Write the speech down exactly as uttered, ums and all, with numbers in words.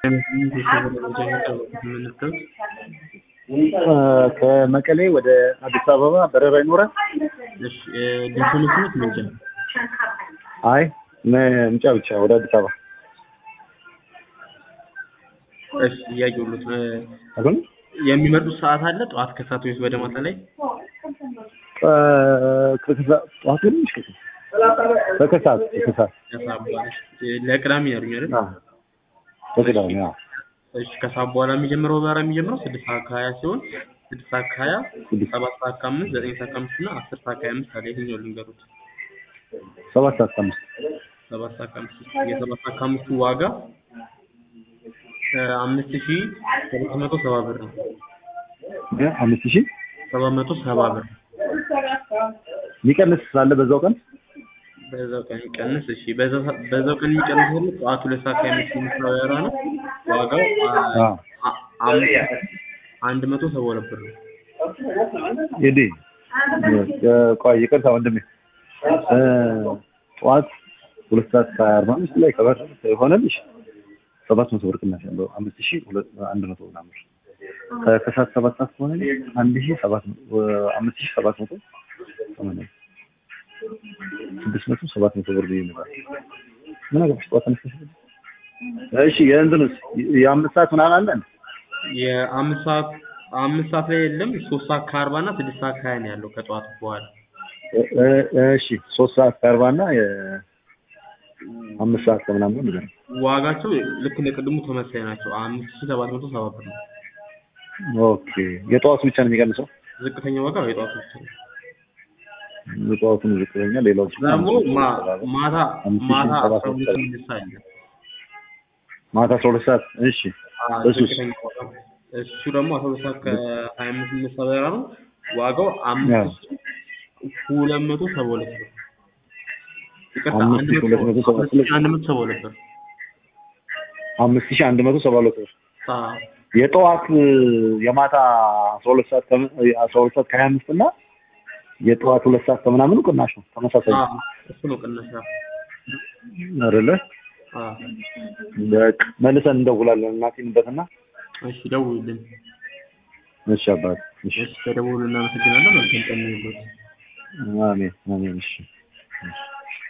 ከመቀሌ ወደ አዲስ አበባ በረራ ይኖራል? እሺ ዲፕሎማቲክ ምንጭ አይ ምንጫ ብቻ ወደ አዲስ አበባ። እሺ ያዩሉት አሁን የሚመጡት ሰዓት አለ ጠዋት ከሰዓት ወይስ ወደ ማታ ላይ? ከከሰዓት ጠዋት ትንሽ ከከሰዓት ከከሰዓት ለቅዳሜ ያሉኝ አይደል? አዎ ለቅዳሜ አዎ። እሺ ከሰዓት በኋላ የሚጀምረው በራ የሚጀምረው ስድስት ሰዓት ከሀያ ሲሆን ስድስት ሰዓት ከሀያ ሰባት ሰዓት ከአምስት ዘጠኝ ሰዓት ከአምስት እና አስር ሰዓት ከሀያ አምስት አለ። የትኛው ልንገሩት? ሰባት ሰዓት ከአምስት ሰባት ሰዓት ከአምስት የሰባት ሰዓት ከአምስቱ ዋጋ አምስት ሺህ ሰባት መቶ ሰባ ብር ነው። አምስት ሺህ ሰባት መቶ ሰባ ብር ሊቀንስ ስላለ በዛው ቀን በዛው ቀን ይቀንስ። እሺ በዛው በዛው ቀን የሚቀንስ ነው ጠዋት ሁለት ሰዓት ከአምስት የሚሰራው ያራ ነው። ዋጋው አንድ መቶ ሰባ ሁለት ብር ነው። ይዲ ቆይ ይቅርታ ወንድሜ ጠዋት ሁለት ሰዓት ከአርባ አምስት ላይ ከበር ሆነልሽ ሰባት መቶ ብር ቅናሽ ያለው አምስት ሺህ አንድ መቶ ምናምን ከከሰዓት ሰባት ሰዓት ሆነ አንድ ሺህ ሰባት መቶ አምስት ሺህ ሰባት መቶ ሰማንያ ስድስት መቶ ሰባት መቶ ብር ይሆናል። ምን አገባሽ ጠዋት ተነስተሽ? እሺ የእንትንስ የአምስት ሰዓት ምናምን አለ? የአምስት ሰዓት አምስት ሰዓት ላይ የለም። ሶስት ሰዓት ከአርባ እና ስድስት ሰዓት ከሀያ ነው ያለው ከጠዋት በኋላ። እሺ ሶስት ሰዓት ከአርባ እና አምስት ሰዓት ከምናምን ነው። ዋጋቸው ልክ እንደ ቅድሙ ተመሳሳይ ናቸው። አምስት ሺህ ሰባት መቶ ሰባ ብር ነው። ኦኬ የጠዋቱ ብቻ ነው የሚቀንሰው? ዝቅተኛ ዋጋ የጠዋቱ ብቻ ነው። የጠዋቱ ዝቅተኛ ሌላው ደግሞ ማታ ማታ አስራ ሁለት ሰዓት አለ። ማታ አስራ ሁለት ሰዓት እሺ እሱስ እሱ ደግሞ አስራ ሁለት ሰዓት ከሀያ አምስት የሚነሳ በረራ ነው። ዋጋው አምስት ሺህ ሁለት መቶ ሰባ ሁለት ብር ይቅርታ አንድ ሺህ ሁለት መቶ ሰባ ሁለት ብር አምስት ሺህ አንድ መቶ ሰባ ሁለት ብር። አዎ የጠዋት የማታ አስራ ሁለት ሰዓት አስራ ሁለት ሰዓት ከሀያ አምስት እና የጠዋት ሁለት ሰዓት ከምናምን ቅናሽ ነው ተመሳሳይ። አዎ እሱ ነው ቅናሽ አይደለ? አዎ በቃ መልሰን እንደውላለን እናቴንበትና። እሺ ደውሉልን። እሺ አባት እሺ ተደውሉልን። እናመሰግናለን። መልካም ቀን ይሁንልዎት። አሜን አሜን። እሺ